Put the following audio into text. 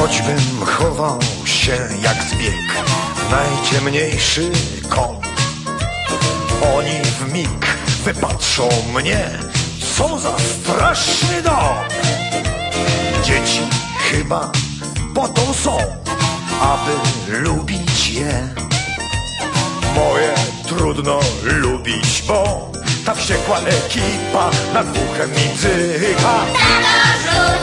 Choćbym chował się jak zbieg w najciemniejszy kąt, oni w mig wypatrzą mnie, co za straszny dom. Dzieci chyba po to są, aby lubić je. Moje trudno lubić, bo ta wściekła ekipa nad uchem mi bzyka.